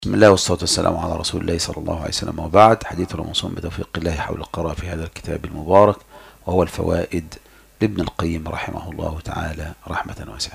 بسم الله والصلاة والسلام على رسول الله صلى الله عليه وسلم، وبعد. حديثنا موصول بتوفيق الله حول القراءة في هذا الكتاب المبارك، وهو الفوائد لابن القيم رحمه الله تعالى رحمة واسعة.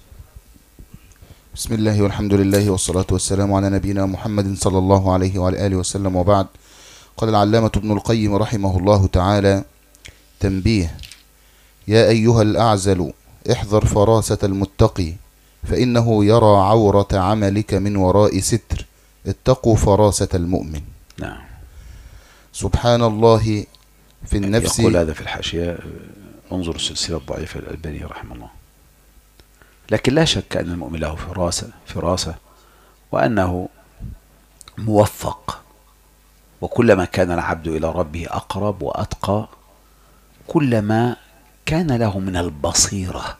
بسم الله والحمد لله والصلاة والسلام على نبينا محمد صلى الله عليه وعلى آله وسلم، وبعد. قال العلامة ابن القيم رحمه الله تعالى: تنبيه: يا أيها الأعزل، احذر فراسة المتقي، فإنه يرى عورة عملك من وراء ستر. اتقوا فراسة المؤمن. نعم. سبحان الله في النفس. يقول هذا في الحاشية، انظر السلسلة الضعيفة الألباني رحمه الله. لكن لا شك أن المؤمن له فراسة وأنه موفق، وكلما كان العبد إلى ربه أقرب وأتقى كلما كان له من البصيرة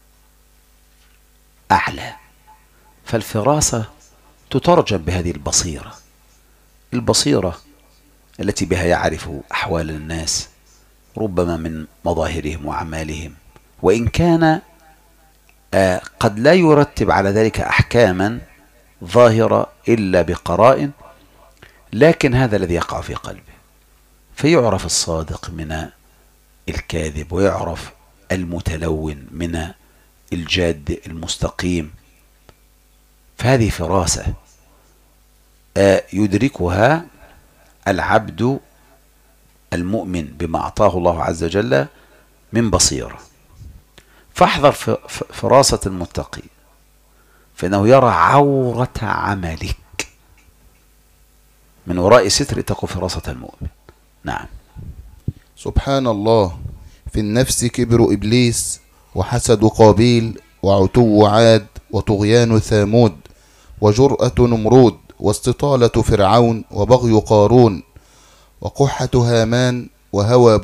أعلى. فالفراسة تترجم بهذه البصيرة التي بها يعرف أحوال الناس، ربما من مظاهرهم وأعمالهم، وإن كان قد لا يرتب على ذلك أحكاما ظاهرة إلا بقرائن، لكن هذا الذي يقع في قلبه، فيعرف الصادق من الكاذب، ويعرف المتلون من الجاد المستقيم. فهذه فراسة يدركها العبد المؤمن بما أعطاه الله عز وجل من بصيرة. فاحذر فراسة المتقي، فإنه يرى عورة عملك من وراء ستر. اتقوا فراسة المؤمن. نعم. سبحان الله في النفس كبر إبليس، وحسد قابيل، وعتو عاد، وطغيان ثامود، وجرأة نمرود، واستطالة فرعون، وبغي قارون، وقحة هامان، وهوى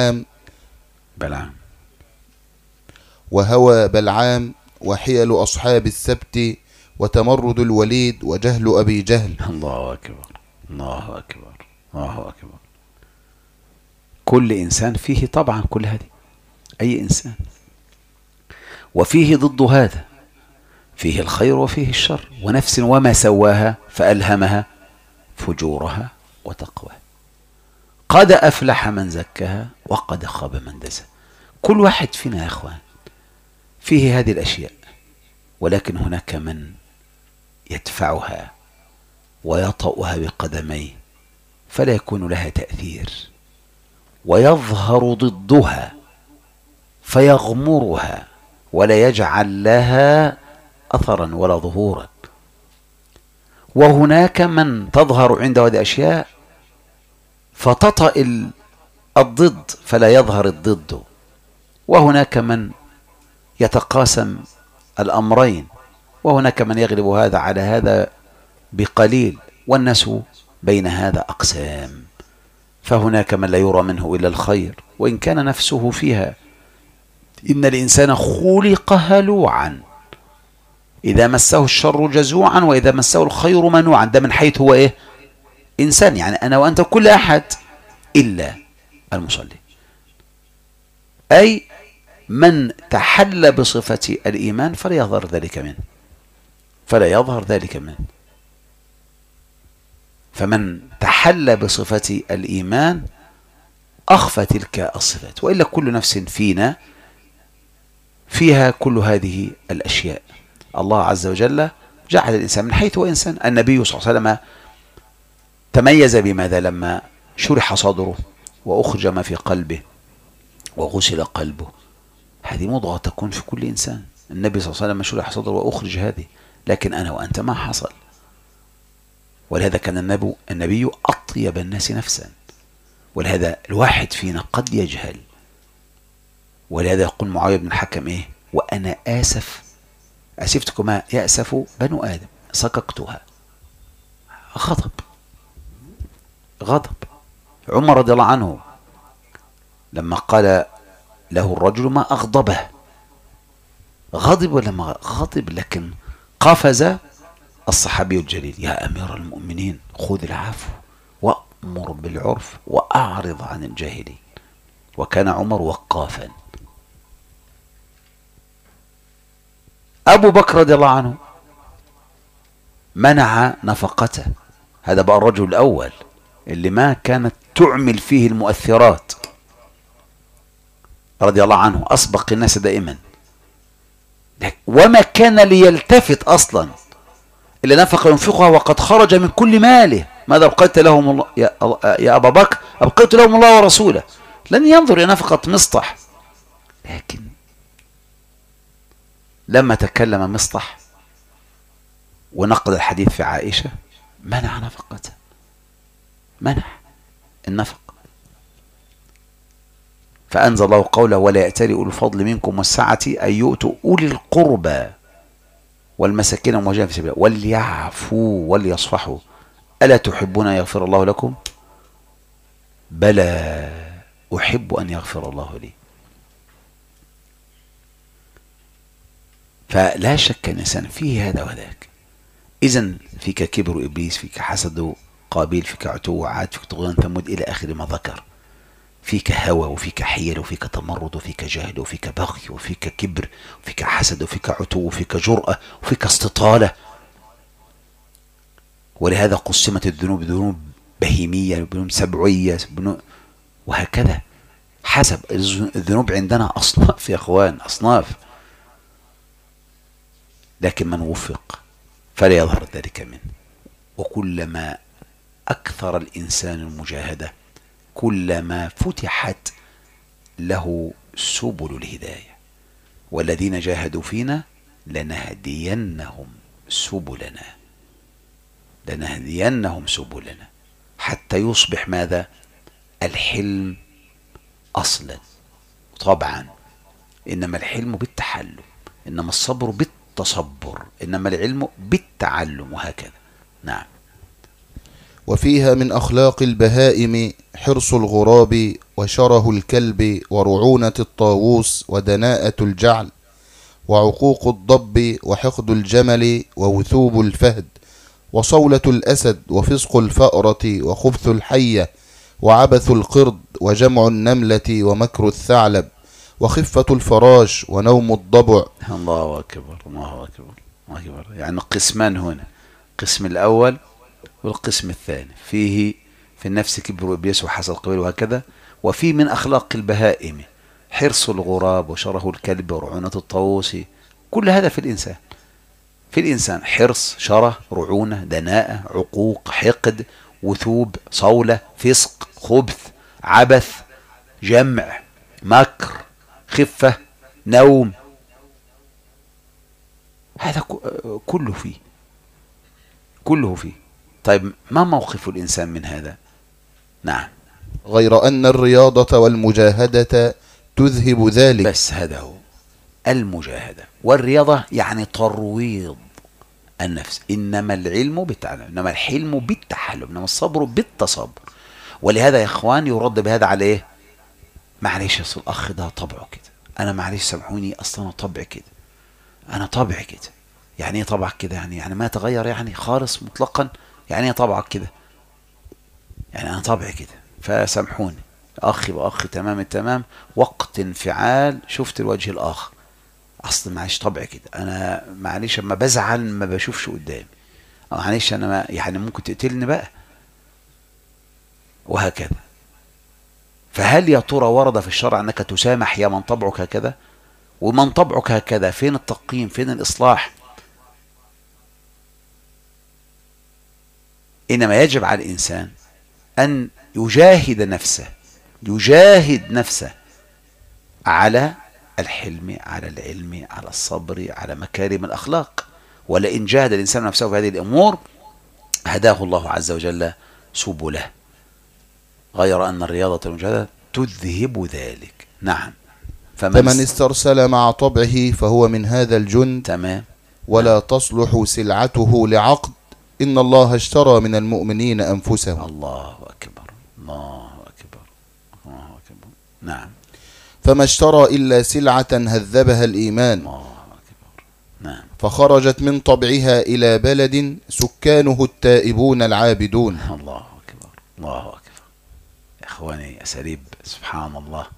بلعام، وحيل أصحاب السبت، وتمرد الوليد، وجهل أبي جهل. الله أكبر، الله أكبر، الله أكبر. كل إنسان فيه طبعا كل هذه، أي إنسان، وفيه ضد هذا، فيه الخير وفيه الشر. ونفس وما سواها فألهمها فجورها وتقواها. قد أفلح من زكاها وقد خاب من دساها. كل واحد فينا يا أخوان فيه هذه الأشياء، ولكن هناك من يدفعها ويطأها بقدميه فلا يكون لها تأثير، ويظهر ضدها فيغمرها ولا يجعل لها أثرا ولا ظهورا. وهناك من تظهر عنده هذه الأشياء فتطأ الضد فلا يظهر الضد. وهناك من يتقاسم الأمرين، وهناك من يغلب هذا على هذا بقليل، والناس بين هذا أقسام. فهناك من لا يرى منه إلا الخير وإن كان نفسه فيها. إن الإنسان خلق هلوعا، إذا مسه الشر جزوعا وإذا مسه الخير منوعا. ده من حيث هو إيه؟ إنسان، يعني أنا وأنت كل أحد إلا المصلي، أي من تحل بصفة الإيمان فلا يظهر ذلك منه. فمن تحل بصفة الإيمان أخفى تلك الصفات، وإلا كل نفس فينا فيها كل هذه الأشياء. الله عز وجل جعل الإنسان من حيث هو إنسان. النبي صلى الله عليه وسلم تميز بماذا؟ لما شرح صدره وأخرج ما في قلبه وغسل قلبه. هذه مضغة تكون في كل إنسان. النبي صلى الله عليه وسلم شرح صدره وأخرج هذه، لكن أنا وأنت ما حصل. ولهذا كان النبي أطيب الناس نفسا. ولهذا الواحد فينا قد يجهل. ولهذا يقول معاوية بن الحكم إيه؟ وأنا أسفت كما يأسف بنو آدم، سككتها. غضب. عمر رضي الله عنه لما قال له الرجل ما أغضبه، غضب ولا ما غضب؟ لكن قفز الصحابي الجليل: يا أمير المؤمنين خذ العفو وأمر بالعرف وأعرض عن الجاهلين. وكان عمر وقافا. أبو بكر رضي الله عنه منع نفقته. هذا بقى الرجل الأول اللي ما كانت تعمل فيه المؤثرات، رضي الله عنه، أسبق الناس دائما، وما كان ليلتفت أصلا إلا نفق ينفقها وقد خرج من كل ماله. ماذا أبقيت لهم الله يا أبا بكر؟ أبقيت لهم الله ورسوله. لن ينظر إلى نفقة مصطح. لكن لما تكلم مصطح ونقد الحديث في عائشة منع نفقته، منع النفق. فأنزل الله قوله ولا يأتل أولو الفضل منكم والسعة أن يؤتوا أولي القربى والمساكين والمهاجرين في سبيل الله وليعفوا وليصفحوا ألا تحبون أن يغفر الله لكم؟ بلى أحب أن يغفر الله لي. فلا شك أن الإنسان فيه هذا وذاك. إذن فيك كبر إبليس، فيك حسد قابيل، فيك عتو عاد، فيك طغيان ثمود إلى آخر ما ذكر. فيك هوى وفيك حيل وفيك تمرد وفيك جهل وفيك بغي وفيك كبر وفيك حسد وفيك عتو وفيك جرأة وفيك استطالة. ولهذا قسمت الذنوب ذنوب بهيمية، ذنوب سبعية، وهكذا حسب الذنوب. عندنا أصناف يا أخوان، أصناف. لكن من وفق فلا يظهر ذلك منه. وكلما أكثر الإنسان المجاهدة كلما فتحت له سبل الهداية. والذين جاهدوا فينا لنهدينهم سبلنا، لنهدينهم سبلنا حتى يصبح ماذا؟ الحلم أصلا. طبعا إنما الحلم بالتحلم، إنما الصبر بالتصبر، إنما العلم بالتعلم، وهكذا. نعم. وفيها من أخلاق البهائم حرص الغراب وشره الكلب ورعونة الطاووس ودناءة الجعل وعقوق الضب وحقد الجمل ووثوب الفهد وصولة الأسد وفسق الفأرة وخبث الحية وعبث القرد وجمع النملة ومكر الثعلب وخفة الفراش ونوم الضبع. الله أكبر، الله أكبر، الله أكبر. يعني قسمان هنا، القسم الأول والقسم الثاني. فيه في النفس كبر إبليس وحسد قبيل وهكذا. وفي من أخلاق البهائم حرص الغراب وشره الكلب ورعونة الطاووس. كل هذا في الإنسان، في الإنسان حرص، شره، رعونة، دناءة، عقوق، حقد، وثوب، صولة، فسق، خبث، عبث، جمع، مكر، خفة، نوم. هذا كله فيه، كله فيه. طيب ما موقف الإنسان من هذا؟ نعم. غير أن الرياضة والمجاهدة تذهب ذلك. بس هذا هو المجاهدة والرياضة، يعني ترويض النفس. إنما العلم بالتعلم، إنما الحلم بالتحلم، إنما الصبر بالتصبر. ولهذا يا إخوان يرد بهذا على إيه؟ معلش أصل الأخ ده طبعه كده، أنا معلش سامحوني أصلا أنا طبعي كده، أنا طبعي كده. يعني إيه طبعك كده؟ يعني ما تغير يعني خالص مطلقا. يعني إيه طبعك كده؟ يعني أنا طبعي كده، فسامحوني. أخي وأخي تمام التمام، وقت انفعال شفت الوجه الآخر، أصل معلش طبعي كده، أنا معلش أما بزعل ما بشوفش قدامي، معلش أنا ما يعني ممكن تقتلني بقى، وهكذا. فهل يا ترى ورد في الشرع أنك تسامح يا من طبعك هكذا؟ ومن طبعك هكذا فين التقييم؟ فين الإصلاح؟ إنما يجب على الإنسان أن يجاهد نفسه، يجاهد نفسه على الحلم، على العلم، على الصبر، على مكارم الأخلاق. ولئن جاهد الإنسان نفسه في هذه الأمور هداه الله عز وجل سبله. غير أن الرياضة والمجاهدة تذهب ذلك. نعم. فمن استرسل مع طبعه فهو من هذا الجند. تمام. ولا تصلح سلعته لعقد، إن الله اشترى من المؤمنين أنفسهم. الله أكبر، الله أكبر، الله أكبر. نعم. فما اشترى إلا سلعة هذبها الإيمان. الله أكبر. نعم. فخرجت من طبعها إلى بلد سكانه التائبون العابدون. الله أكبر، الله أكبر. يا إخواني أساليب سبحان الله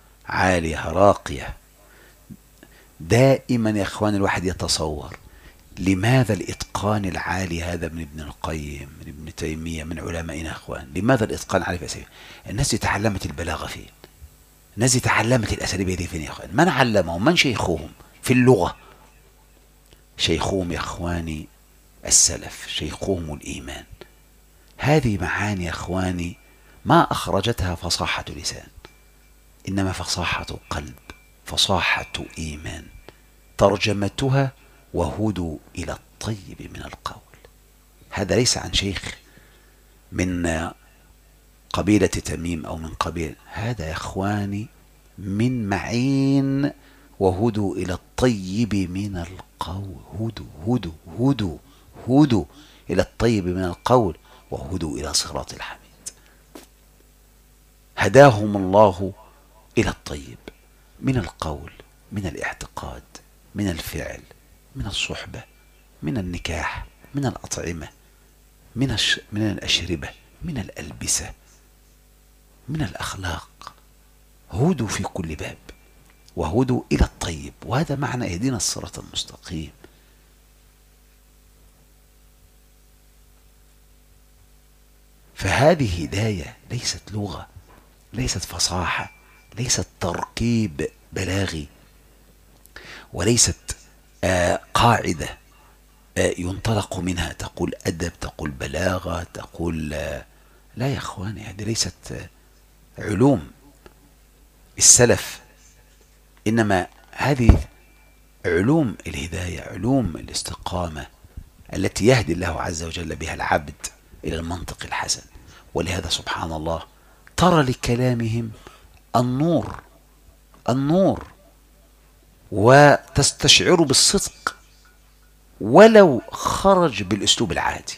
عالية راقية. دائما يا إخواني الواحد يتصور لماذا الإتقان العالي هذا من ابن القيم، من ابن تيمية، من علمائنا أخوان؟ لماذا الإتقان العالي في أساليب؟ الناس دي تعلمت البلاغة فين؟ الناس دي تعلمت الأساليب دي فين يا أخوان؟ من علمهم؟ من شيخهم في اللغة؟ شيخهم يا أخواني السلف، شيخهم الإيمان. هذه معاني يا أخواني ما أخرجتها فصاحة لسان، إنما فصاحة قلب، فصاحة إيمان، ترجمتها وهدوا إلى الطيب من القول. هذا ليس عن شيخ من قبيلة تميم أو من قبيلة، هذا يا أخواني من معين وهدوا إلى الطيب من القول. هدوا هدوا هدوا إلى الطيب من القول وهدوا إلى صراط الحميد. هداهم الله إلى الطيب من القول، من الاعتقاد، من الفعل، من الصحبة، من النكاح، من الأطعمة، من الأشربة، من الألبسة، من الأخلاق. هدوا في كل باب وهدوا إلى الطيب، وهذا معنى اهدنا الصراط المستقيم. فهذه هداية، ليست لغة، ليست فصاحة، ليست تركيب بلاغي، وليست قاعدة ينطلق منها تقول أدب، تقول بلاغة، تقول لا يا أخواني، هذه ليست علوم السلف، إنما هذه علوم الهداية، علوم الاستقامة التي يهدي الله عز وجل بها العبد إلى المنطق الحسن. ولهذا سبحان الله ترى لكلامهم النور، النور، وتستشعر بالصدق ولو خرج بالأسلوب العادي.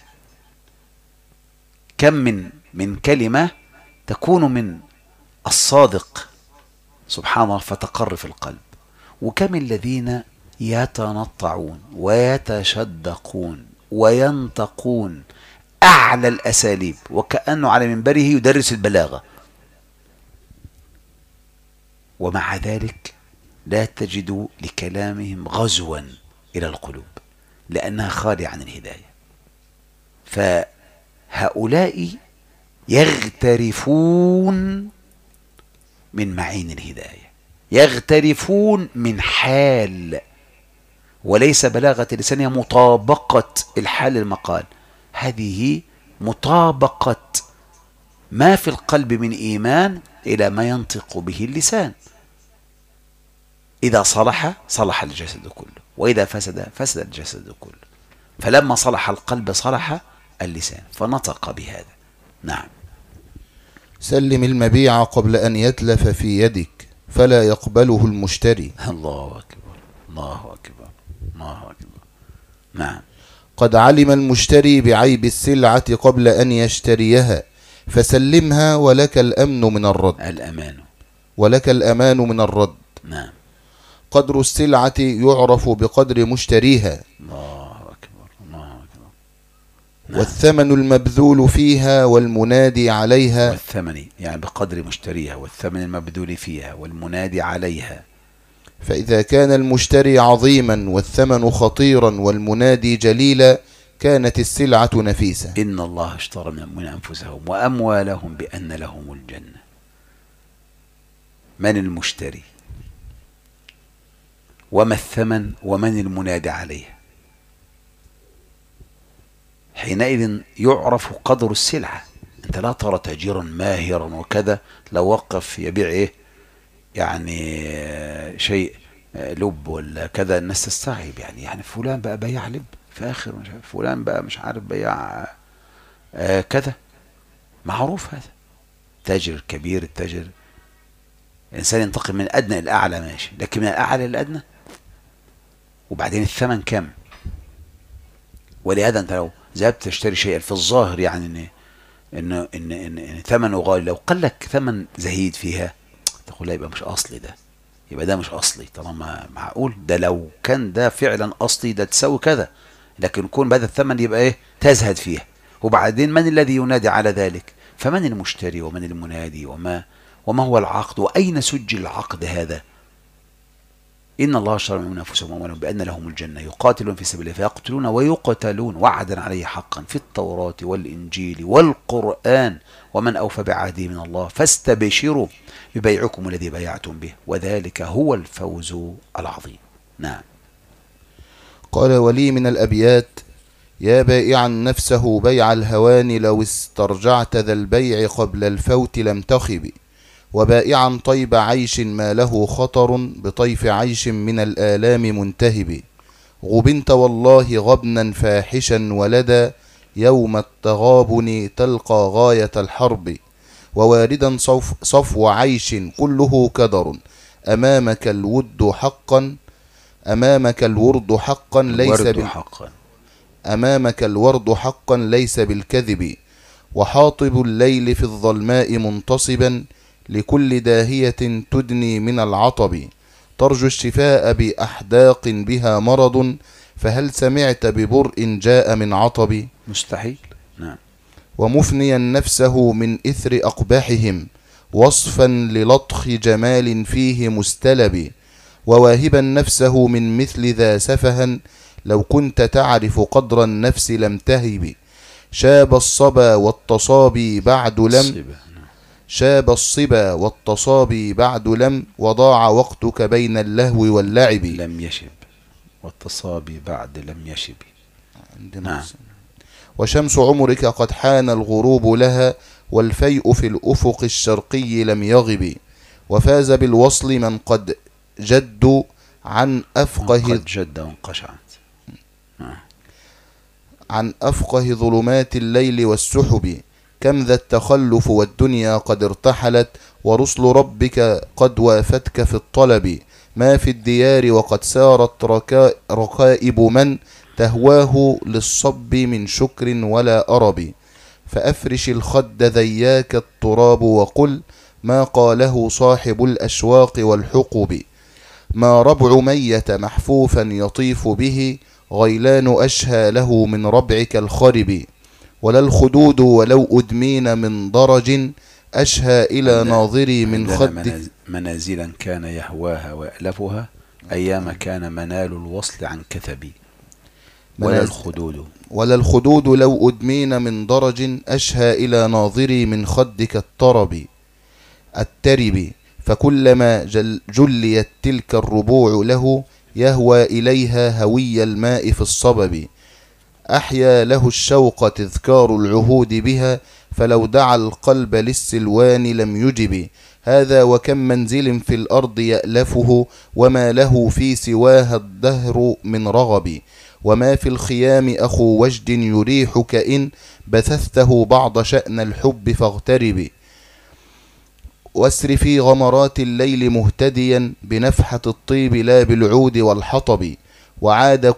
كم من كلمة تكون من الصادق سبحان الله فتقر في القلب، وكم الذين يتنطعون ويتشدقون وينتقون أعلى الأساليب وكأنه على منبره يدرس البلاغة، ومع ذلك لا تجد لكلامهم غزوا إلى القلوب لأنها خالية عن الهداية. فهؤلاء يغترفون من معين الهداية، يغترفون من حال، وليس بلاغة لسانها مطابقة الحال المقال، هذه مطابقة ما في القلب من إيمان إلى ما ينطق به اللسان. إذا صلح صلح الجسد كله، وإذا فسد فسد الجسد كله. فلما صلح القلب صلح اللسان، فنطق بهذا. نعم. سلم المبيع قبل أن يتلف في يدك فلا يقبله المشتري. الله أكبر، الله أكبر، الله أكبر. نعم. قد علم المشتري بعيب السلعة قبل أن يشتريها فسلمها ولك الأمن من الرد. الأمان، ولك الأمان من الرد. نعم. قدر السلعة يعرف بقدر مشتريها. الله أكبر، الله أكبر. نعم. والثمن المبذول فيها والمنادي عليها. والثمن يعني بقدر مشتريها، والثمن المبذول فيها والمنادي عليها. فإذا كان المشتري عظيما والثمن خطيرا والمنادي جليلا كانت السلعة نفيسة. إن الله اشترى من أنفسهم وأموالهم بأن لهم الجنة. من المشتري؟ وما الثمن؟ ومن المنادي عليه؟ حينئذ يعرف قدر السلعة. أنت لا ترى تاجرا ماهرا وكذا لو وقف يبيع إيه يعني شيء لب ولا كذا الناس تستعجب، يعني فلان بقى بياع لب فاخر، مش عارف فلان بقى مش عارف بياع كذا. معروف هذا تاجر كبير. التاجر الإنسان ينتقل من الأدنى إلى الأعلى ماشي، لكن من الأعلى إلى الأدنى. وبعدين الثمن كم؟ ولهذا أنت لو ذهبت تشتري شيئا في الظاهر يعني إن ثمنه غالي، لو قال لك ثمن زهيد فيها تقول لا يبقى مش أصلي ده، يبقى ده مش أصلي. طالما معقول ده لو كان ده فعلا أصلي ده تسوي كذا، لكن يكون بهذا الثمن يبقى إيه تزهد فيها. وبعدين من الذي ينادي على ذلك؟ فمن المشتري ومن المنادي وما هو العقد وأين سجل العقد هذا؟ إن الله اشترى من أنفسهم وأموالهم بأن لهم الجنة يقاتلون في سبيل الله فيقتلون ويقتلون وعدا عليه حقا في التوراة والإنجيل والقرآن ومن أوفى بعهده من الله فاستبشروا ببيعكم الذي بايعتم به وذلك هو الفوز العظيم. نعم. قال ولي من الأبيات: يا بائعا نفسه بيع الهوان لو استرجعت ذا البيع قبل الفوت لم تخب، وبائعا طيب عيش ما له خطر بطيف عيش من الآلام منتهب، غبنت والله غبنا فاحشا ولدا يوم التغابن تلقى غاية الحرب، وواردا صفو عيش كله كدر أمامك الود حقا أمامك الورد حقا ليس بالكذب، وحاطب الليل في الظلماء منتصبا لكل داهية تدني من العطب، ترجو الشفاء بأحداق بها مرض فهل سمعت ببرء جاء من عطب؟ مستحيل. نعم. ومفنيا نفسه من إثر أقباحهم وصفا للطخ جمال فيه مستلب، وواهبا نفسه من مثل ذا سفها لو كنت تعرف قدر النفس لم تهب، شاب الصبا والتصابي بعد لم وضاع وقتك بين اللهو واللعب، لم يشب والتصابي بعد لم يشب. نعم. وشمس عمرك قد حان الغروب لها والفيء في الأفق الشرقي لم يغب، وفاز بالوصل من قد جد عن أفقه ظلمات الليل والسحب، كم ذا التخلف والدنيا قد ارتحلت ورسل ربك قد وافتك في الطلب، ما في الديار وقد سارت ركائب من تهواه للصب من شكر ولا أرب، فأفرش الخد ذياك التراب وقل ما قاله صاحب الأشواق والحقب، ما ربع مية محفوفا يطيف به غيلان أشهى له من ربعك الخرب، ولا الخدود ولو أدمين من درج أشهى إلى ناظري من خد منازلا كان يهواها ويألفها أيام كان منال الوصل عن كثبي، ولا الخدود لو أدمين من درج أشهى إلى ناظري من خدك الترب، فكلما جليت تلك الربوع له يهوى إليها هوي الماء في الصبب، أحيا له الشوق تذكار العهود بها فلو دعا القلب للسلوان لم يجب، هذا وكم منزل في الأرض يألفه وما له في سواها الدهر من رغب، وما في الخيام أخو وجد يريحك إن بثثته بعض شأن الحب فاغترب، واسر في غمرات الليل مهتديا بنفحة الطيب لا بالعود والحطب، وعادي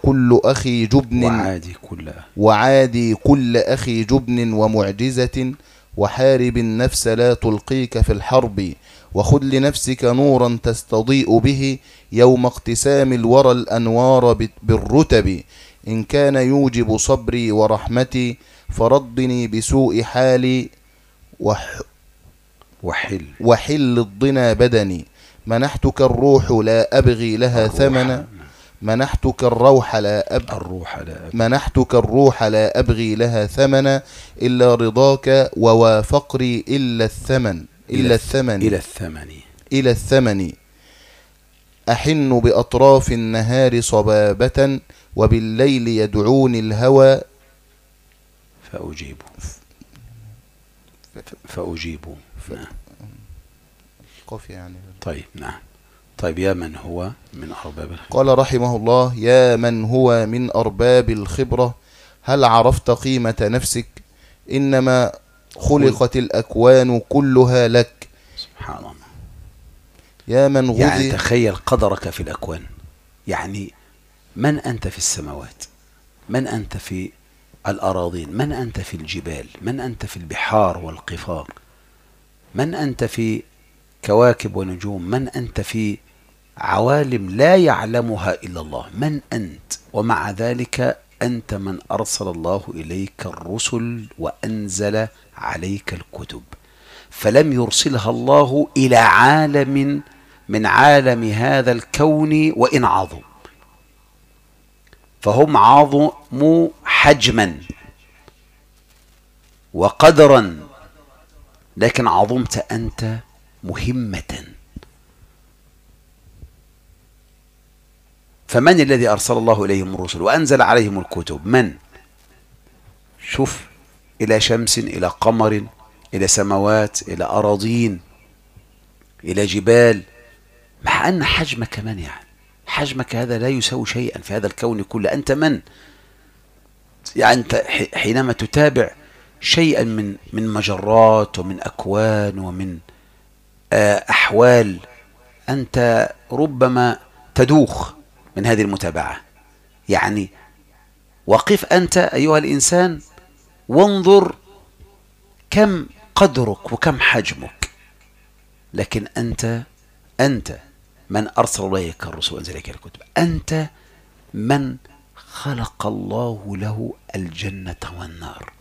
كل أخي جبن ومعجزة، وحارب النفس لا تلقيك في الحرب، وخذ لنفسك نورا تستضيء به يوم اقتسام الورى الأنوار بالرتب، إن كان يوجب صبري ورحمتي فردني بسوء حالي وحل الضنا بدني، منحتك الروح لا أبغي لها ثمنا منحتك الروح لا أبغي لها ثمنا إلا رضاك ووافقري إلى الثمن أحن بأطراف النهار صبابة وبالليل يدعوني الهوى فأجيب. يعني. طيب. نعم. طيب. يا من هو من أرباب الخبرة. قال رحمه الله: يا من هو من أرباب الخبرة هل عرفت قيمة نفسك؟ إنما خلقت الأكوان كلها لك. سبحان الله. يا من غذي، يعني تخيل قدرك في الأكوان، يعني من أنت في السماوات، من أنت في الأراضين، من أنت في الجبال، من أنت في البحار والقفار، من أنت في كواكب ونجوم، من أنت في عوالم لا يعلمها إلا الله، من أنت؟ ومع ذلك أنت من أرسل الله إليك الرسل وأنزل عليك الكتب، فلم يرسلها الله إلى عالم من عالم هذا الكون وإن عظم، فهم عظموا حجما وقدرا، لكن عظمت أنت مهمة. فمن الذي أرسل الله إليهم الرسل وأنزل عليهم الكتب؟ من؟ شوف، إلى شمس، إلى قمر، إلى سماوات، إلى أراضين، إلى جبال، مع أن حجمك من؟ يعني حجمك هذا لا يساوي شيئا في هذا الكون كله. أنت من؟ يعني أنت حينما تتابع شيئا من مجرات ومن أكوان ومن أحوال، أنت ربما تدوخ من هذه المتابعة. يعني وقف أنت أيها الإنسان وانظر كم قدرك وكم حجمك. لكن أنت من أرسل إليك الرسل وأنزل إليك الكتب، أنت من خلق الله له الجنة والنار.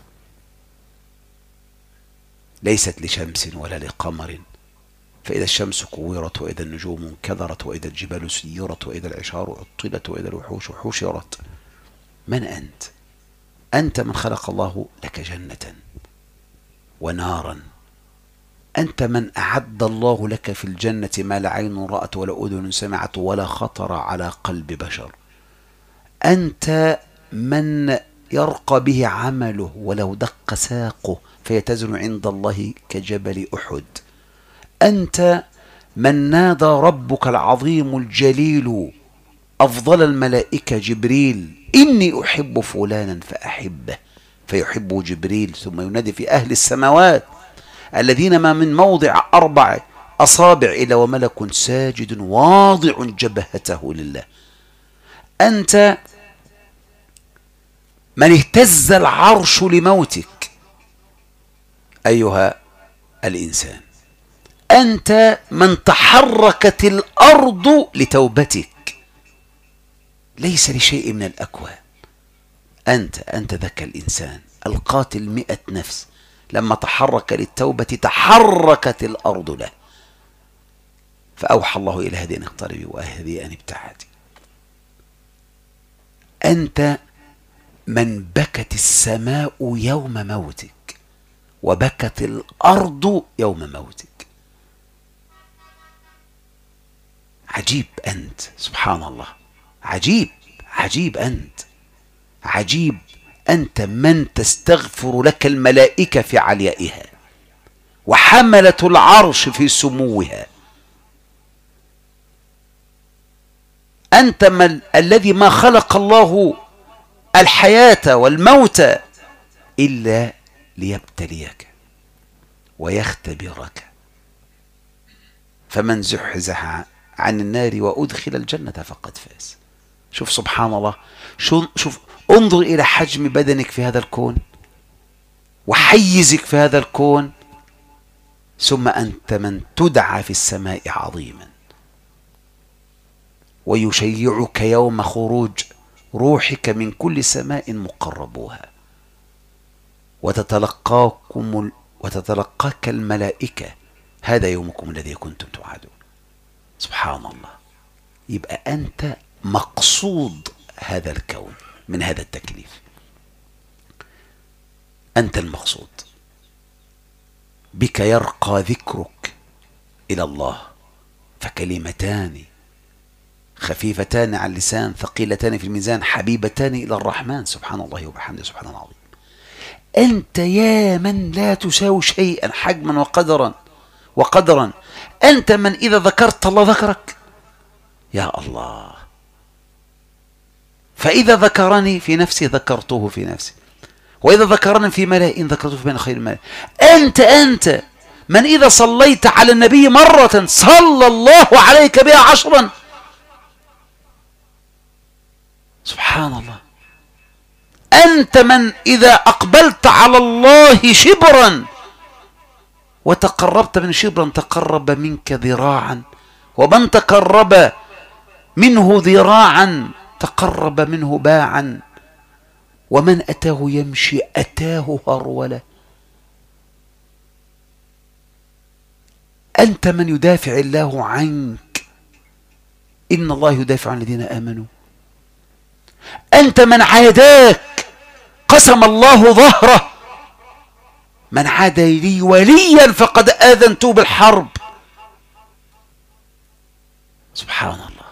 ليست لشمس ولا لقمر، فإذا الشمس كورت وإذا النجوم انكدرت وإذا الجبال سيرت وإذا العشار عطلت وإذا الوحوش حشرت. من أنت؟ أنت من خلق الله لك جنة ونارا. أنت من أعد الله لك في الجنة ما لا عين رأت ولا أذن سمعت ولا خطر على قلب بشر. أنت من يرقى به عمله ولو دق ساقه فيتزن عند الله كجبل أحد. أنت من نادى ربك العظيم الجليل أفضل الملائكة جبريل: إني أحب فلانا فأحبه، فيحبه جبريل، ثم ينادي في أهل السماوات الذين ما من موضع 4 أصابع إلا وملك ساجد واضع جبهته لله. أنت من اهتز العرش لموتك أيها الإنسان. أنت من تحركت الأرض لتوبتك، ليس لشيء من الأكوان. أنت ذاك الإنسان القاتل 100 نفس، لما تحرك للتوبة تحركت الأرض له، فأوحى الله إلى هذه أن اقتربي وهذه أن ابتعدي. أنت من بكت السماء يوم موتك وبكت الأرض يوم موتك. عجيب أنت، سبحان الله، عجيب أنت، عجيب أنت من تستغفر لك الملائكة في عليائها وحملة العرش في سموها. أنت الذي ما خلق الله الحياة والموت إلا ليبتليك ويختبرك. فمن زحزح عن النار وأدخل الجنة فقد فاز. شوف سبحان الله، شوف انظر إلى حجم بدنك في هذا الكون وحيزك في هذا الكون، ثم أنت من تدعى في السماء عظيما، ويشيعك يوم خروج روحك من كل سماء مقربوها، وتتلقاك الملائكة: هذا يومكم الذي كنتم توعدون. سبحان الله. يبقى أنت مقصود هذا الكون من هذا التكليف، أنت المقصود. بك يرقى ذكرك إلى الله، فكلمتان خفيفتان على اللسان ثقيلتان في الميزان حبيبتان إلى الرحمن سبحان الله وبحمده سبحان العظيم. أنت يا من لا تساوي شيئا حجما وقدرا. أنت من إذا ذكرت الله ذكرك، يا الله. فإذا ذكرني في نفسي ذكرته في نفسي، وإذا ذكرني في ملأ ذكرته في بين خير الملأ. أنت من إذا صليت على النبي مرة صلى الله عليك بها 10. سبحان الله. أنت من إذا أقبلت على الله شبرا وتقربت من شبرا تقرب منك ذراعا، ومن تقرب منه ذراعا تقرب منه باعا، ومن أتاه يمشي أتاه هرولة. أنت من يدافع الله عنك إن الله يدافع عن الذين آمنوا. أنت من عاداك قسم الله ظهره، من عاد لي وليا فقد آذنته بالحرب. سبحان الله،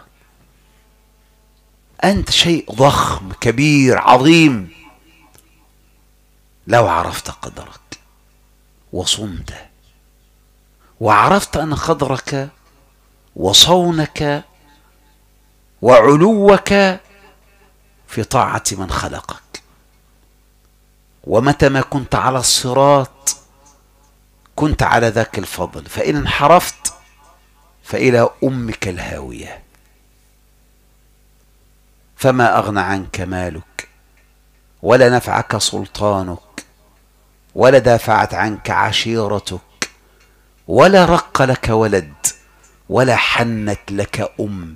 أنت شيء ضخم كبير عظيم. لو عرفت قدرك وصمت وعرفت أن قدرك وصونك وعلوك في طاعة من خلقك، ومتى ما كنت على الصراط كنت على ذاك الفضل، فإن انحرفت فإلى أمك الهاوية. فما أغنى عنك مالك ولا نفعك سلطانك ولا دافعت عنك عشيرتك ولا رق لك ولد ولا حنت لك أم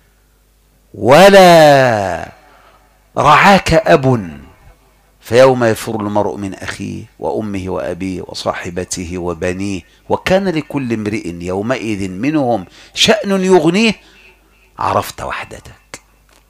ولا رعاك أب. فيوم يفر المرء من أخيه وأمه وأبيه وصاحبته وبنيه وكان لكل امرئ يومئذ منهم شأن يغنيه. عرفت وحدتك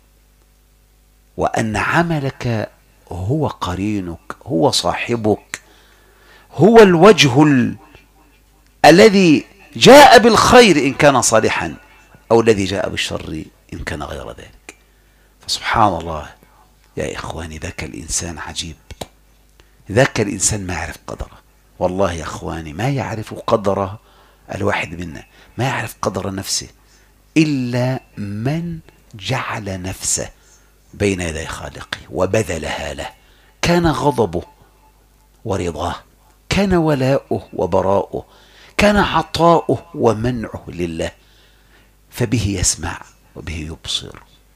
وأن عملك هو قرينك، هو صاحبك، هو الوجه الذي جاء بالخير إن كان صالحا أو الذي جاء بالشر إن كان غير ذلك. فسبحان الله يا إخواني، ذاك الإنسان عجيب، ذاك الإنسان ما يعرف قدره. والله يا إخواني ما يعرف قدره الواحد منا، ما يعرف قدر نفسه إلا من جعل نفسه بين يدي خالقه وبذلها له. كان غضبه ورضاه، كان ولاؤه وبراؤه، كان عطاؤه ومنعه لله، فبه يسمع وبه يبصر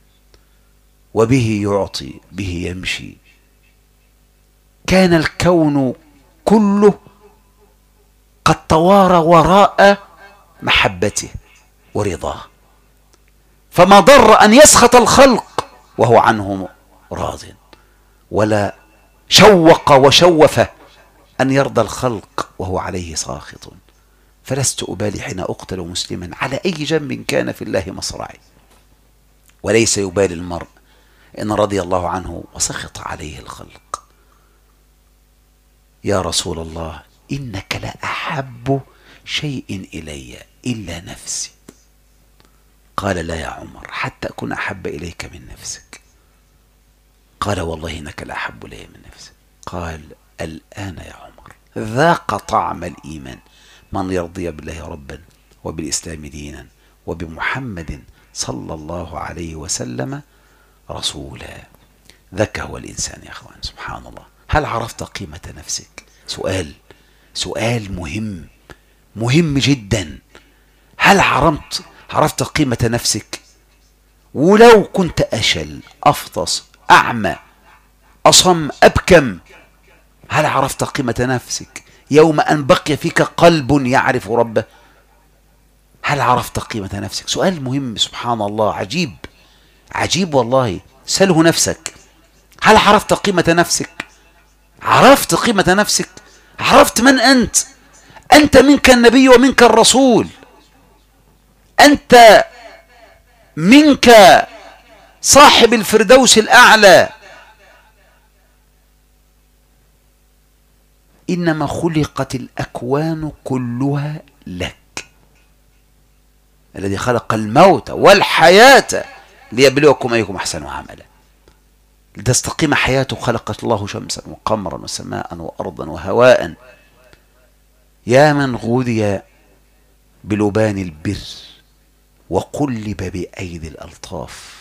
وبه يعطي، به يمشي. كان الكون كله قد توارى وراء محبته ورضاه، فما ضر أن يسخط الخلق وهو عنهم راض، ولا شوق وشوف أن يرضى الخلق وهو عليه ساخط. فلست أبالي حين أقتل مسلما على أي جنب كان في الله مصرعي، وليس يبالي المرء إن رضي الله عنه وسخط عليه الخلق. يا رسول الله إنك لأحب شيء إلي إلا نفسي. قال لا يا عمر حتى أكون أحب إليك من نفسك. قال والله إنك لأحب إلي من نفسك. قال الآن يا عمر ذاق طعم الإيمان من يرضي بالله ربا وبالإسلام دينا وبمحمد صلى الله عليه وسلم رسولا. ذاك هو الإنسان يا أخوان. سبحان الله. هل عرفت قيمة نفسك؟ سؤال مهم جدا. هل عرفت قيمة نفسك؟ ولو كنت أشل أفطس أعمى أصم أبكم، هل عرفت قيمة نفسك يوم أن بقي فيك قلب يعرف ربه؟ هل عرفت قيمة نفسك؟ سؤال مهم. سبحان الله، عجيب والله. سله نفسك. هل عرفت قيمة نفسك؟ عرفت قيمة نفسك؟ عرفت من أنت؟ أنت منك النبي ومنك الرسول، أنت منك صاحب الفردوس الأعلى. إنما خلقت الأكوان كلها لك، الذي خلق الموت والحياة ليبلوكم أيكم أحسن عملا. لتستقيم حياته خلقت الله شمسا وقمرا وسماء وأرضا وهواء. يا من غذي بلبان البر وقلب بأيدي الألطاف،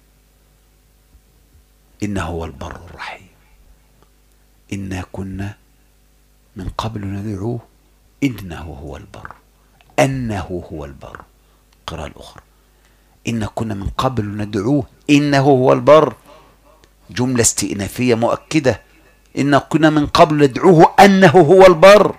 إنه هو البر الرحيم. إنا كنا من قبل ندعوه إنه هو البر، أنه هو البر. قراءة الأخرى إنا كنا من قبل ندعوه إنه هو البر، جملة استئنافية مؤكدة. إنا كنا من قبل ندعوه أنه هو البر.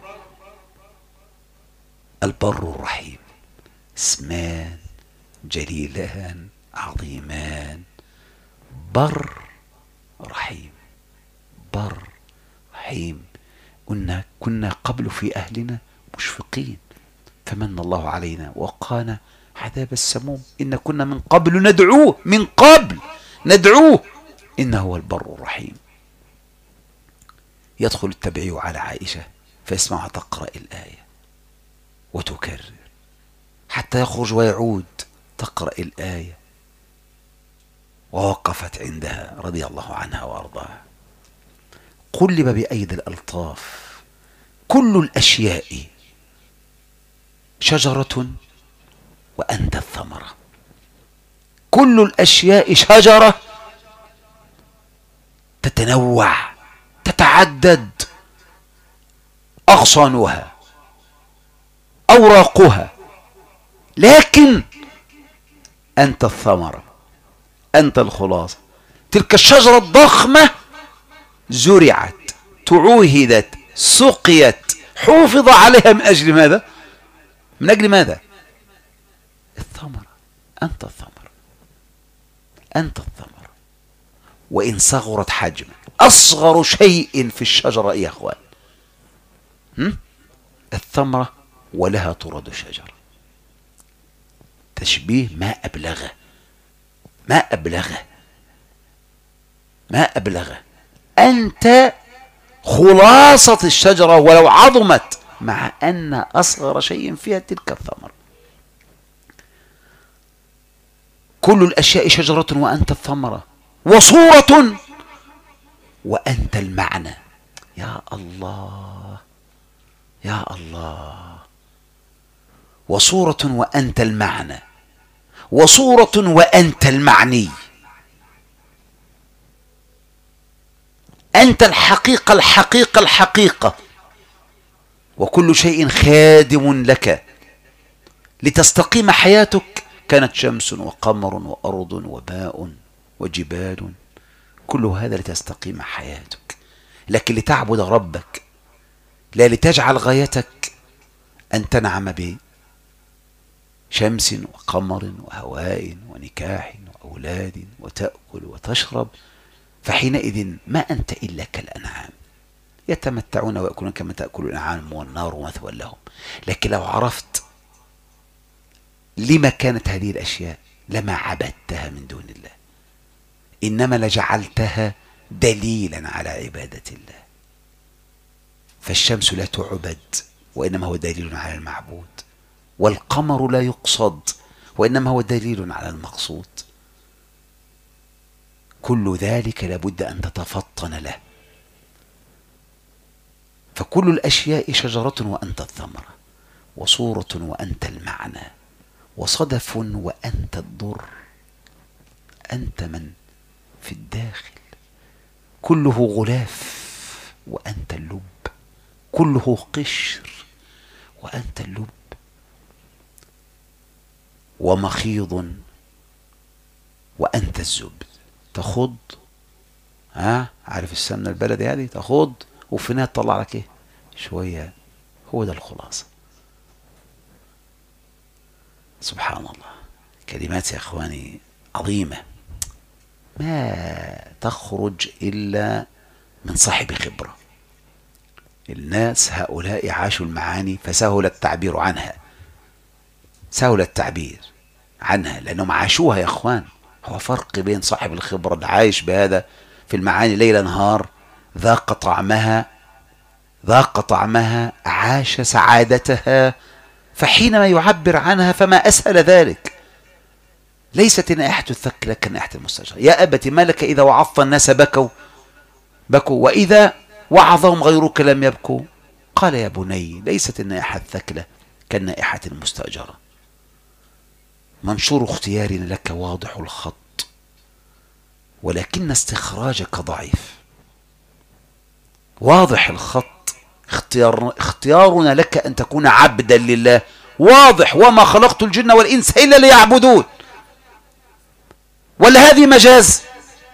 البر الرحيم، اسمان جليلان عظيمان. بر رحيم، بر رحيم. كنا قبل في أهلنا مشفقين، فمن الله علينا وقانا عذاب السموم. إن كنا من قبل ندعوه، من قبل ندعوه إنه هو البر الرحيم. يدخل التبعي على عائشة فيسمعها تقرأ الآية وتكرر حتى يخرج ويعود تقرأ الآية، ووقفت عندها رضي الله عنها وأرضاها. قلب بأيدي الألطاف كل الأشياء شجرة وأنت الثمرة. كل الأشياء شجرة تتنوع تتعدد أغصانها أوراقها، لكن أنت الثمرة، أنت الخلاصة. تلك الشجرة الضخمة زرعت، تعوهدت، سقيت، حوفظ عليها من أجل ماذا؟ من أجل ماذا؟ الثمرة. أنت الثمرة، أنت الثمرة. وإن صغرت حجما، أصغر شيء في الشجرة يا أخوان الثمرة، ولها طرد شجرة. تشبيه ما أبلغه، ما أبلغه، ما أبلغه. أنت خلاصة الشجرة ولو عظمت، مع أن أصغر شيء فيها تلك الثمرة. كل الأشياء شجرة وأنت الثمرة، وصورة وأنت المعنى. يا الله يا الله. وصورة وأنت المعنى، وصورة وأنت المعني. أنت الحقيقة الحقيقة الحقيقة، وكل شيء خادم لك لتستقيم حياتك. كانت شمس وقمر وأرض وماء وجبال، كل هذا لتستقيم حياتك، لكن لتعبد ربك، لا لتجعل غايتك أن تنعم بشمس وقمر وهواء ونكاح وأولاد وتأكل وتشرب، فحينئذ ما أنت إلا كالأنعام يتمتعون ويأكلون كما تأكل الأنعام والنار مثوى لهم. لكن لو عرفت لما كانت هذه الأشياء لما عبدتها من دون الله، إنما لجعلتها دليلا على عبادة الله. فالشمس لا تعبد وإنما هو دليل على المعبود، والقمر لا يقصد وإنما هو دليل على المقصود. كل ذلك لابد أن تتفطن له. فكل الأشياء شجرة وأنت الثمرة، وصورة وأنت المعنى، وصدف وأنت الضر. أنت من في الداخل، كله غلاف وأنت اللب، كله قشر وأنت اللب. ومخيض وأنت الزبد. تخض، عارف السمنة البلدي هذه، تخض وفي النهاية تطلع لك ايه شوية. هو ده الخلاصة. سبحان الله. كلمات يا اخواني عظيمة ما تخرج إلا من صاحب خبرة. الناس هؤلاء عاشوا المعاني فسهل التعبير عنها، سهل التعبير عنها لأنهم عاشوها يا اخوان. هو فرق بين صاحب الخبرة اللي عايش بهذا في المعاني ليل نهار، ذاق طعمها، ذاق طعمها، عاش سعادتها، فحينما يعبر عنها فما أسهل ذلك. ليست نائحة الثكلى كنائحة المستجر. يا أبت ما لك إذا وعظت الناس بكوا وإذا وعظهم غيرك لم يبكوا. قال يا بني ليست النائحة الثكلى كالنائحة المستأجرة. منشور اختيار لك واضح الخط، ولكن استخراجك ضعيف. واضح الخط، اختيارنا لك أن تكون عبدا لله واضح. وما خلقت الجن والإنس إلا ليعبدون. ولا هذه مجاز؟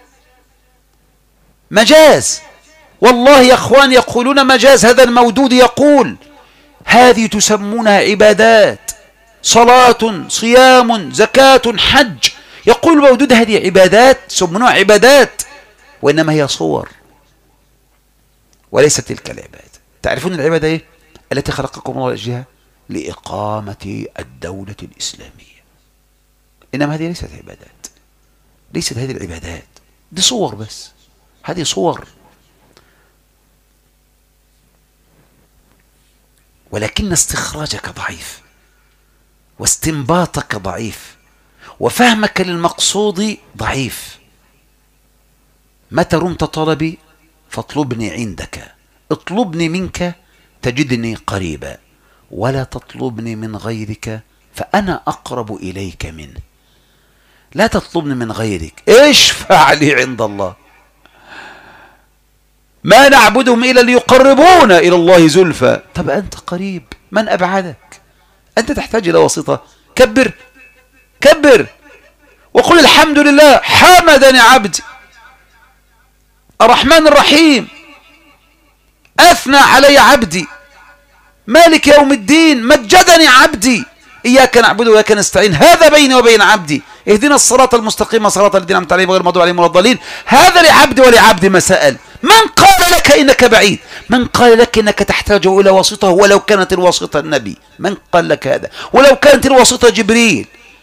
مجاز والله يا اخوان. يقولون مجاز. هذا المودود يقول هذه تسمونها عبادات، صلاة صيام زكاة حج. يقول المودود هذه عبادات، سمونها عبادات، وإنما هي صور وليست تلك العبادة. تعرفون العبادة ايه التي خلقكم الله لأجلها؟ لإقامة الدولة الإسلامية. إنما هذه ليست عبادات، ليست هذه العبادات، دي صور بس، هذه صور. ولكن استخراجك ضعيف، واستنباطك ضعيف، وفهمك للمقصود ضعيف. متى رمت طلبي فاطلبني عندك، اطلبني منك تجدني قريبا، ولا تطلبني من غيرك فأنا أقرب إليك منه. لا تطلبني من غيرك، اشفع لي عند الله. ما نعبدهم إلا ليقربونا إلى الله زلفى. طب أنت قريب، من أبعدك؟ أنت تحتاج إلى واسطة. كبر كبر وقل الحمد لله حمدني عبدي الرحمن الرحيم، أثنى علي عبدي، مالك يوم الدين مجدني عبدي، إياك نعبد وإياك نستعين، هذا بيني وبين عبدي، اهدنا الصراط المستقيم صراط الذين أنعمت عليهم غير المغضوب عليهم ولا الضالين. هذا لعبدي ولعبدي ما سأل. من قال لك إنك بعيد؟ من قال لك إنك تحتاج إلى واسطة ولو كانت الواسطة النبي؟ من قال لك هذا؟ ولو كانت الواسطة جبريل.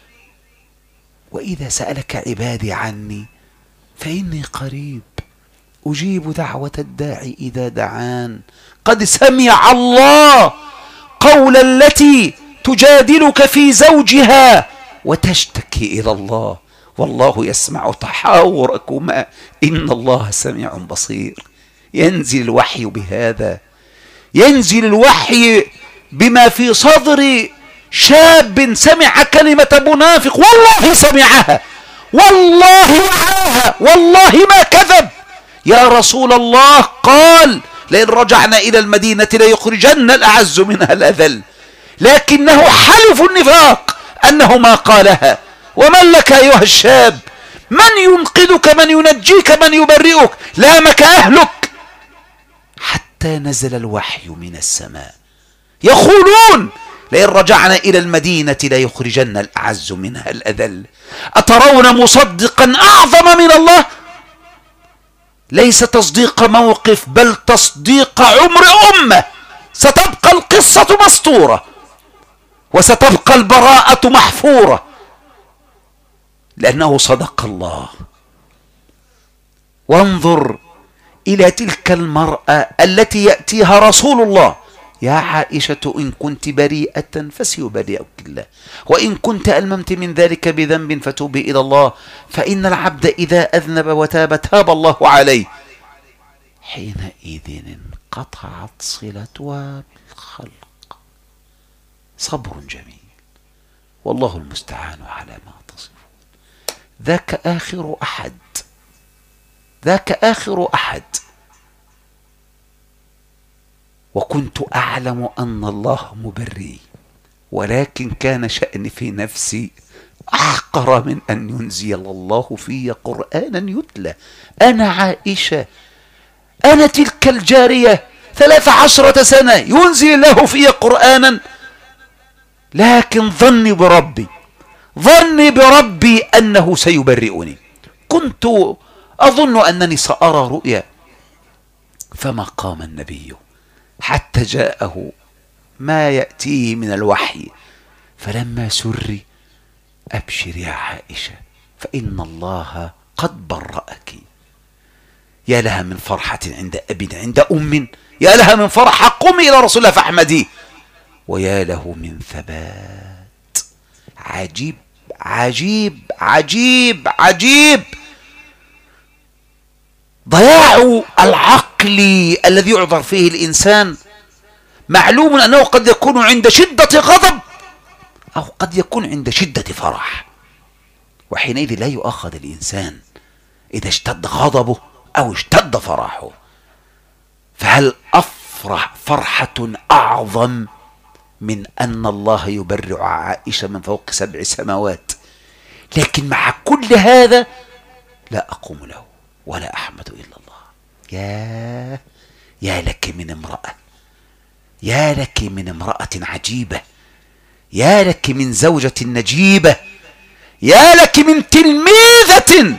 وإذا سألك عبادي عني فإني قريب أجيب دعوة الداعي إذا دعان. قد سمع الله قول التي تجادلك في زوجها وتشتكي إلى الله والله يسمع تحاوركما إن الله سميع بصير. ينزل الوحي بهذا، ينزل الوحي بما في صدر شاب سمع كلمة منافق، والله سمعها، والله وعاها، والله ما كذب. يا رسول الله قال لئن رجعنا إلى المدينة ليخرجن الأعز منها الأذل، لكنه حلف النفاق أنه ما قالها. ومن لك أيها الشاب؟ من ينقذك؟ من ينجيك؟ من يبرئك؟ لامك أهلك. حتى نزل الوحي من السماء يقولون لئن رجعنا إلى المدينة ليخرجن الأعز منها الأذل. أترون مصدقا أعظم من الله؟ ليس تصديق موقف بل تصديق عمر أمة. ستبقى القصة مسطورة وستبقى البراءة محفورة لأنه صدق الله. وانظر إلى تلك المرأة التي يأتيها رسول الله: يا عائشة إن كنت بريئة فسيبرئك الله، وإن كنت ألممت من ذلك بذنب فتوبي إلى الله، فإن العبد إذا أذنب وتاب تاب الله عليه. حينئذ انقطعت صلتها بالخلق. صبر جميل، والله المستعان على ما تصفون. ذاك آخر أحد، ذاك آخر أحد. وكنت أعلم أن الله مبري، ولكن كان شأني في نفسي أحقر من أن ينزل الله في قرآنا يتلى. أنا عائشة، أنا تلك الجارية 13 سنة ينزل الله في قرآنا، لكن ظني بربي، ظني بربي أنه سيبرئني. كنت أظن أنني سأرى رؤيا، فما قام النبي حتى جاءه ما يأتيه من الوحي. فلما سري: أبشر يا عائشة فإن الله قد برأك. يا لها من فرحة عند أب عند أم، يا لها من فرحة قومي إلى رسول الله فاحمديه، ويا له من ثبات. عجيب عجيب عجيب عجيب. ضياع العقل الذي يعذر فيه الإنسان معلوم أنه قد يكون عند شدة غضب أو قد يكون عند شدة فرح، وحينئذ لا يؤاخذ الإنسان إذا اشتد غضبه أو اشتد فرحه. فهل أفرح فرحة أعظم من أن الله يبرع عائشة من فوق 7 سماوات؟ لكن مع كل هذا لا أقوم له ولا أحمد إلا الله. يا لك من امرأة، يا لك من امرأة عجيبة، يا لك من زوجة نجيبة، يا لك من تلميذة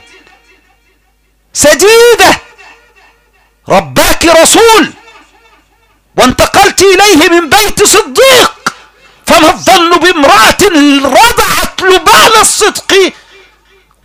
سديدة رباك رسول وانتقلت إليه من بيت صديق. فما الظن بامرأة رضعت لبان الصدق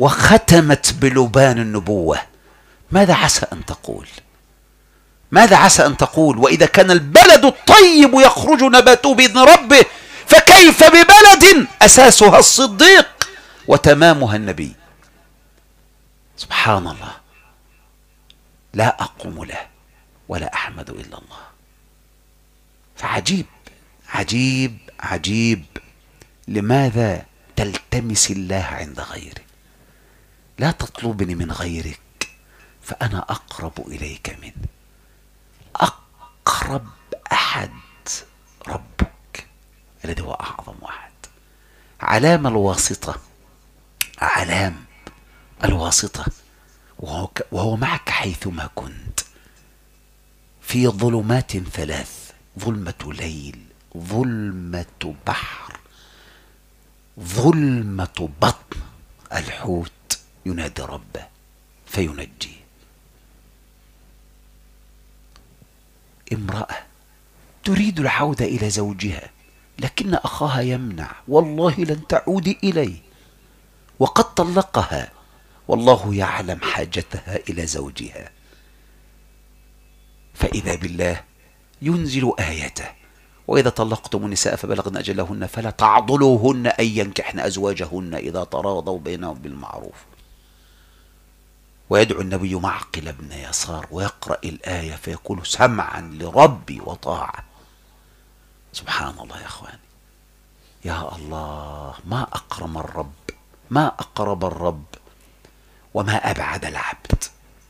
وختمت بلبان النبوة، ماذا عسى أن تقول؟ ماذا عسى أن تقول؟ وإذا كان البلد الطيب يخرج نباته بإذن ربه، فكيف ببلد أساسها الصديق وتمامها النبي؟ سبحان الله، لا أقوم له ولا أحمد إلا الله. فعجيب عجيب عجيب، لماذا تلتمس الله عند غيره؟ لا تطلبني من غيرك فأنا أقرب إليك منه. أقرب أحد ربك الذي هو أعظم واحد. علام الواسطة، علام الواسطة، وهو معك حيثما كنت في ظلمات ثلاث: ظلمة ليل، ظلمة بحر، ظلمة بطن الحوت، ينادي ربه فينجيه. امرأة تريد العودة إلى زوجها لكن أخاها يمنع: والله لن تعودي إليه، وقد طلقها والله يعلم حاجتها إلى زوجها. فإذا بالله ينزل آيته: وإذا طلقتم النساء فبلغن أجلهن فلا تعضلوهن أن ينكحن أزواجهن إذا تراضوا بينهم بالمعروف. ويدعو النبي معقل بن يسار ويقرأ الآية فيقول: سمعا لربي وطاعة. سبحان الله يا أخواني، يا الله، ما أكرم الرب، ما أقرب الرب، وما أبعد العبد.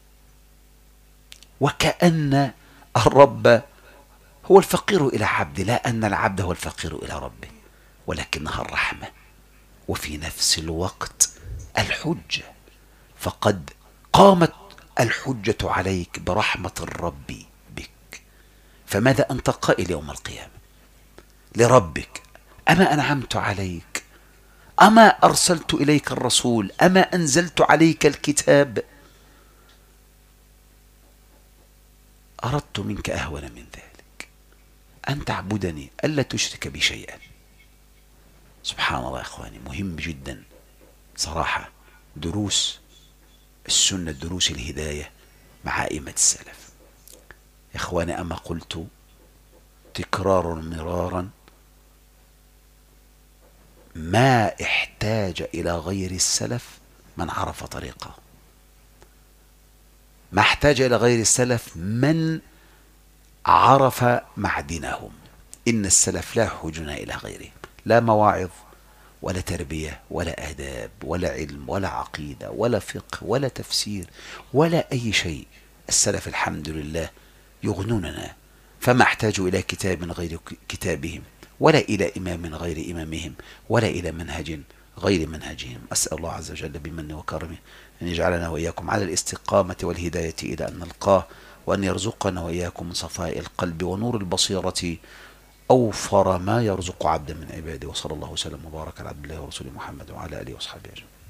وكأن الرب هو الفقير إلى عبده، لا أن العبد هو الفقير إلى ربه، ولكنها الرحمة وفي نفس الوقت الحجة. فقد قامت الحجة عليك برحمة الرب بك، فماذا أنت قائل يوم القيامة لربك؟ أما أنعمت عليك؟ أما أرسلت إليك الرسول؟ أما أنزلت عليك الكتاب؟ أردت منك أهون من ذلك، أن تعبدني ألا تشرك بي شيئا. سبحان الله يا إخواني، مهم جدا صراحة دروس السنة، دروس الهداية مع أئمة السلف. يا إخواني، أما قلت تكرارا مرارا: ما احتاج إلى غير السلف من عرف طريقه، ما احتاج إلى غير السلف من عرف معدنهم. إن السلف لا يحوجون إلى غيرهم، لا مواعظ ولا تربية ولا آداب ولا علم ولا عقيدة ولا فقه ولا تفسير ولا أي شيء. السلف الحمد لله يغنوننا، فما احتاجوا إلى كتاب غير كتابهم، ولا إلى إمام غير إمامهم، ولا إلى منهج غير منهجهم. أسأل الله عز وجل بمنه وكرمه أن يجعلنا وإياكم على الاستقامة والهداية إلى أن نلقاه، وأن يرزقنا وإياكم من صفاء القلب ونور البصيرة أوفر ما يرزق عبدا من عباده. وصلى الله وسلم وبارك على عبد الله ورسوله محمد وعلى آله وصحبه أجمعين.